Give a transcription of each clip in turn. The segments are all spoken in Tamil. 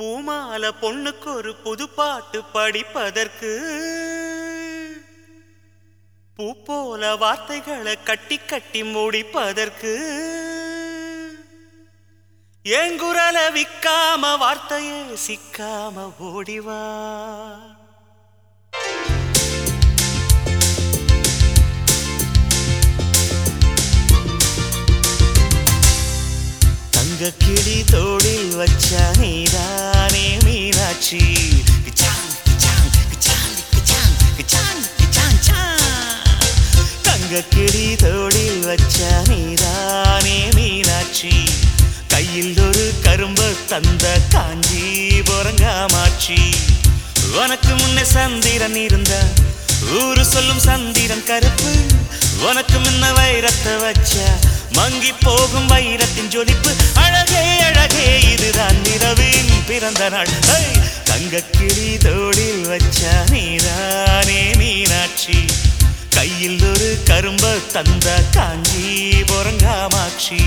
பூமால பொண்ணுக்கு ஒரு புது பாட்டு படிப்பதற்கு பூ போல வார்த்தைகளை கட்டி கட்டி முடிப்பதற்கு ஏங்குரல விக்காம வார்த்தையே சிக்காம ஓடிவா. தங்க கிளி தோளில் வச்ச நீதானே மீனாட்சி. தங்க கிளி தோளில் வச்ச நீதானே மீனாட்சி. கையில் ஒரு கரும்பு தந்த காஞ்சிபுரம் காமாட்சி. உனக்கு முன்னே சந்திரன் இருந்த ஊரு சொல்லும் சந்திரன் கருப்பு. உனக்கு முன்ன வைரத்தை வச்ச மங்கி போகும் வைரத்தின் ஜொலிப்பு. அழகே அழகே இதுதான் நிலவின் பிறந்த நாள். தங்க கிளி தோளில் வச்ச நீதானே மீனாட்சி. கையில் ஒரு கரும்பு தந்த காஞ்சிபுரம் காமாட்சி.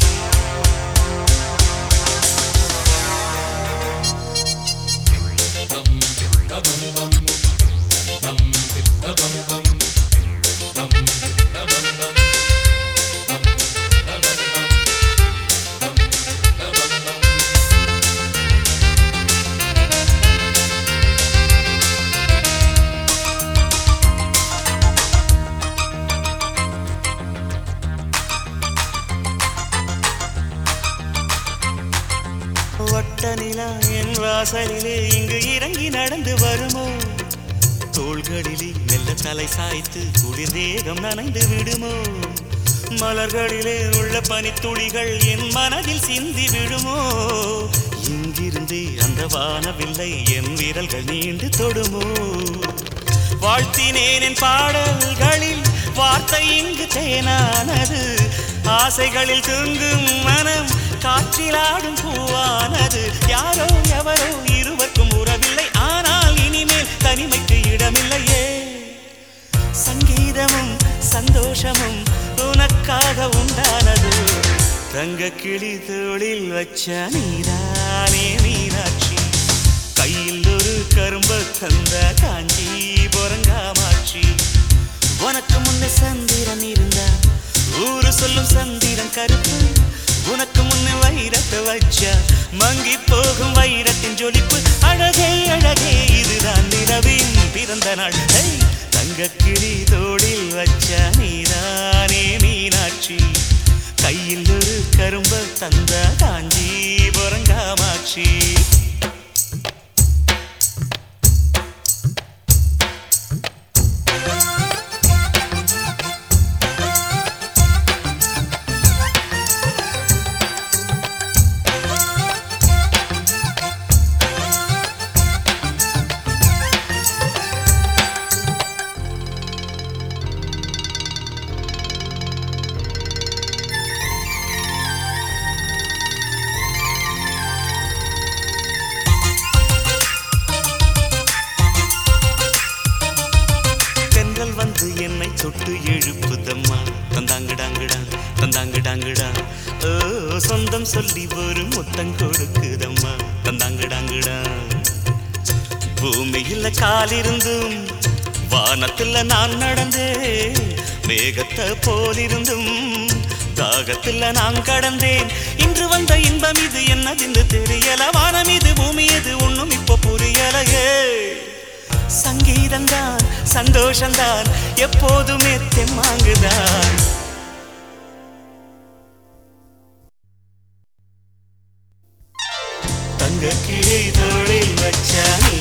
வட்ட நிலா என் வாசலிலே இங்கு இறங்கி நடந்து வருமோ? தோள்களிலே மெல்ல தலை சாய்த்து குளிர் தேகம் நனைந்து விடுமோ? மலர்களிலே உள்ள பனித்துளிகள் என் மனதில் சிந்தி விடுமோ? இங்கிருந்தே அந்த வானவில்லை என் விரல்கள் நீண்டு தொடுமோ? வாழ்த்தினேன் என் பாடல்களில் வார்த்தை இங்கு தேனானது. ஆசைகளில் தூங்கும் மனம் காற்றிலாடும் பூவானது. யாரோ எவரோ இருவருக்கும் உறவில்லை, ஆனால் இனிமேல் தனிமைக்கு இடமில்லையே. சங்கீதமும் சந்தோஷமும் உனக்காக உண்டானது. தங்க கிளி தோளில் வச்ச நீதானே மீனாட்சி. கையில் ஒரு கரும்பு தந்த காஞ்சிபுரம் காமாட்சி. உனக்கு முன்னே சந்திரன் இருந்தா ஊரு சொல்லும் சந்திரன் கருப்பு. உனக்கு முன்னே வைரத்தை வச்ச மங்கி போகும் வைரத்தின் ஜொலிப்பு. அழகே அழகே இதுதான் நிலவின் பிறந்த நாள். தங்க கிளி தோளில் வச்ச நீதானே மீனாட்சி. கையில் ஒரு கரும்பு தந்த காஞ்சிபுரம் காமாட்சி. வந்து என்னை தொட்டு எழுப்புதம்மா. தந்தாங்கடாங்கடா தந்தாங்கடாங்கடா. ஓ சொந்தம் சொல்லி ஒரு முத்தம் கொடுக்குதம்மா. தந்தாங்கடாங்கடா. பூமியில் காலிருந்தும் வானத்துல நான் நடந்தே. மேகத்தை போலிருந்தும் தாகத்துல நான் கடந்தேன். இன்று வந்த இன்பம் இது என்னதென்று தெரியல. வானம் இது பூமி இது ஒன்னும் இப்போ புரியலையே. சங்கீதந்தான் சந்தோஷந்தான் எப்போதுமே தெம்மாங்குதான். தங்க கிளி தோளில் வச்ச